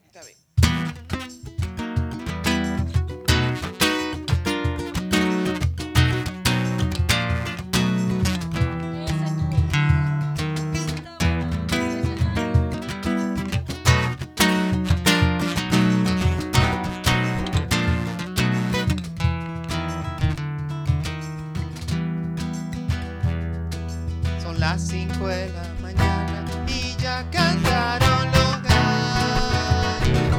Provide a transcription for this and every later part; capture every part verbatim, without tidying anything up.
Está bien. Son las cinco de la mañana y ya cantaron los gallos.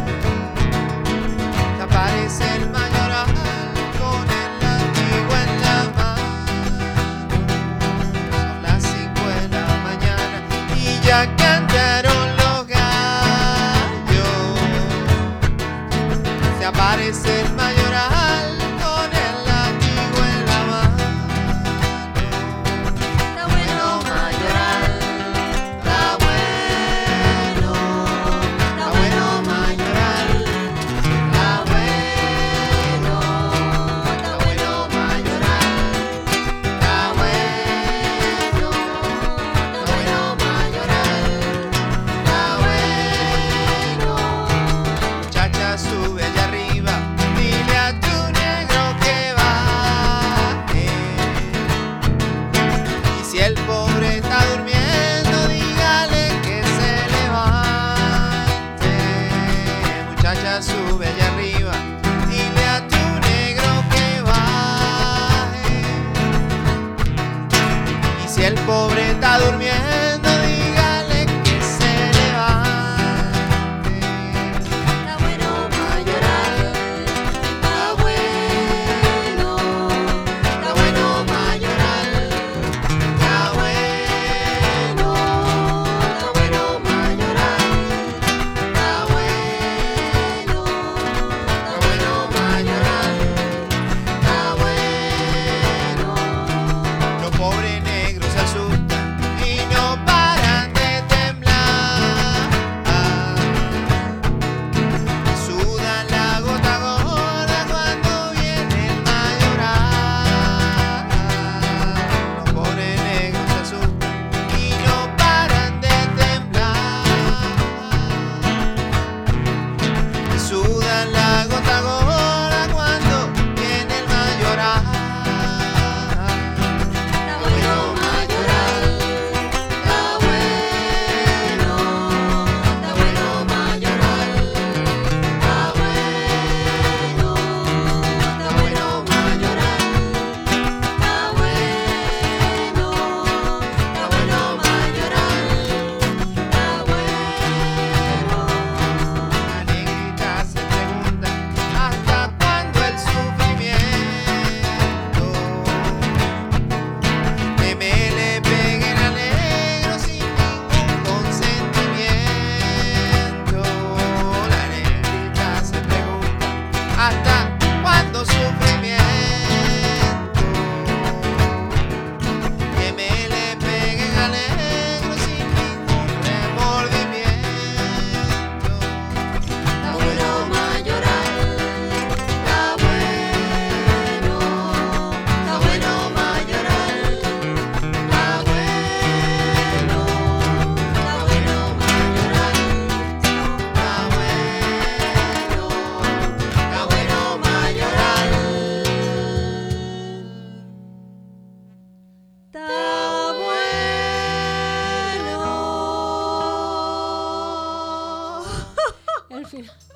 Se aparece el mayoral con el látigo en la mano. Son las cinco de la mañana y ya cantaron los gallos. Se aparece el mayoral con el látigo en la mano. Sube allá arriba, dile a tu negro que baje. Y si el pobre está durmiendo, dígale que se levante. Muchacha, sube allá arriba, dile a tu negro que baje. Y si el pobre está durmiendo, dígale que se levante. Está bueno. El final.